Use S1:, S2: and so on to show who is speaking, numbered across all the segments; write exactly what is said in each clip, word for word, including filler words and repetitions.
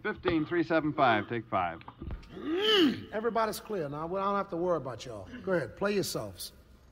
S1: fifteen three seven five. Take five.
S2: Everybody's clear now. We don't have to worry about y'all. Go ahead, play yourselves.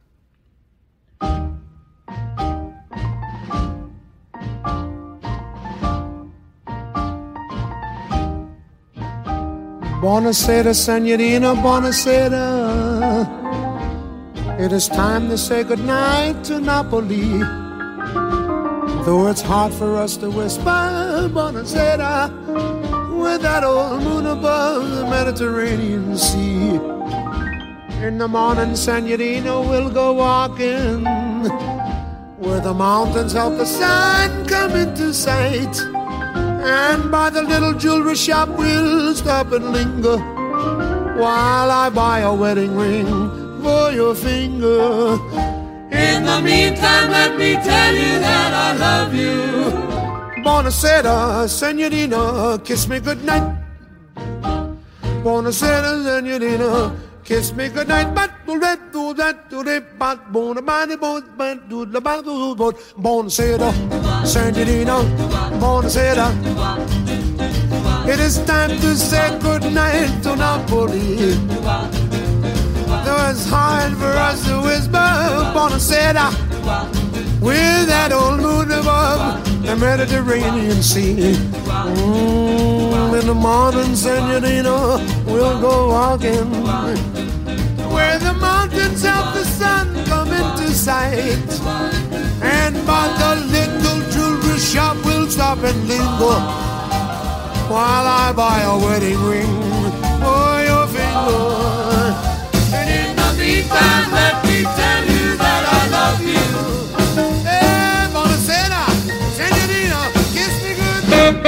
S2: Buonasera, Senorina, buonasera. It is time to say goodnight to Napoli. Though it's hard for us to whisper buonasera with that old moon above the Mediterranean Sea. In the morning, Senorina, we'll go walking where the mountains help the sun come into sight. And by the little jewelry shop we'll stop and linger while I buy a wedding ring for your finger. In the meantime, let me tell you that I love you. Buonasera, Senorina, kiss me goodnight. Buonasera, Senorina, kiss me goodnight. But do that, do that, do that, but bona body, but do the battle, but buonasera, Senorina, buonasera. It is time to say goodnight to Napoli. Though it's hard for us to whisper buonasera with that old moon above the Mediterranean Sea. Mm, in the morning, Senorina, we'll go walking where the mountains help the sun come into sight. And by the little jewelry shop we'll stop and linger while I buy a wedding ring for your finger. And in the meantime, let me tell you that I love you. Hey, buonasera, Senorina, kiss me good.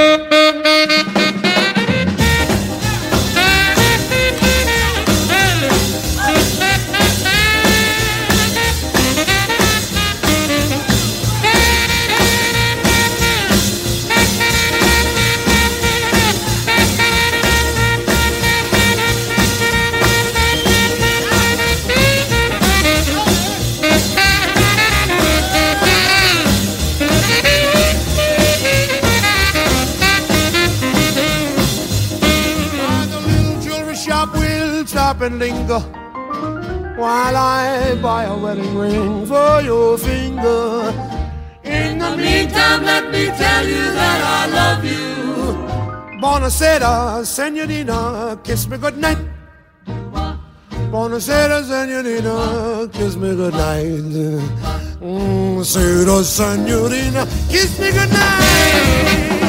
S2: And linger while I buy a wedding ring for your finger. In the meantime, let me tell you that I love you. Buonasera, Senorina, kiss me goodnight. Buonasera, Senorina, kiss me goodnight. Mm, Sera, Senorina, kiss me goodnight.